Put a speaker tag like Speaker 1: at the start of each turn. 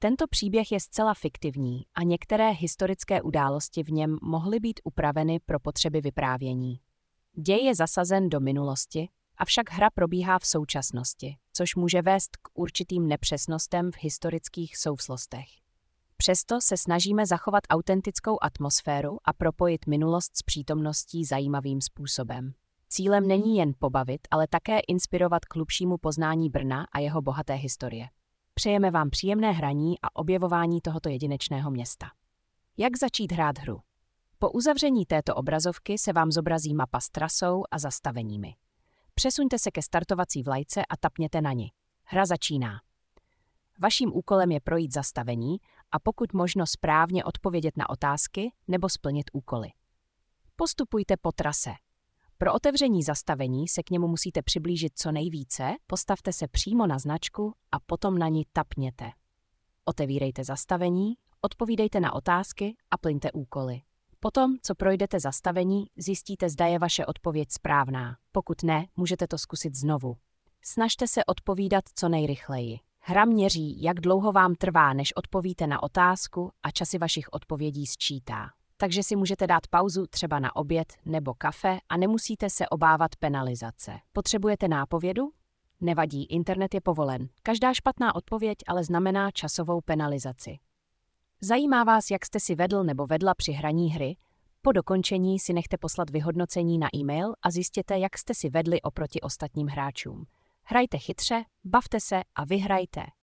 Speaker 1: Tento příběh je zcela fiktivní a některé historické události v něm mohly být upraveny pro potřeby vyprávění. Děj je zasazen do minulosti, avšak hra probíhá v současnosti, což může vést k určitým nepřesnostem v historických souvislostech. Přesto se snažíme zachovat autentickou atmosféru a propojit minulost s přítomností zajímavým způsobem. Cílem není jen pobavit, ale také inspirovat k hlubšímu poznání Brna a jeho bohaté historie. Přejeme vám příjemné hraní a objevování tohoto jedinečného města. Jak začít hrát hru? Po uzavření této obrazovky se vám zobrazí mapa s trasou a zastaveními. Přesuňte se ke startovací vlajce a tapněte na ni. Hra začíná. Vaším úkolem je projít zastavení a pokud možno správně odpovědět na otázky nebo splnit úkoly. Postupujte po trase. Pro otevření zastavení se k němu musíte přiblížit co nejvíce, postavte se přímo na značku a potom na ní tapněte. Otevírejte zastavení, odpovídejte na otázky a plňte úkoly. Potom, co projdete zastavení, zjistíte, zda je vaše odpověď správná. Pokud ne, můžete to zkusit znovu. Snažte se odpovídat co nejrychleji. Hra měří, jak dlouho vám trvá, než odpovíte na otázku a časy vašich odpovědí sčítá. Takže si můžete dát pauzu třeba na oběd nebo kafe a nemusíte se obávat penalizace. Potřebujete nápovědu? Nevadí, internet je povolen. Každá špatná odpověď ale znamená časovou penalizaci. Zajímá vás, jak jste si vedl nebo vedla při hraní hry? Po dokončení si nechte poslat vyhodnocení na e-mail a zjistěte, jak jste si vedli oproti ostatním hráčům. Hrajte chytře, bavte se a vyhrajte.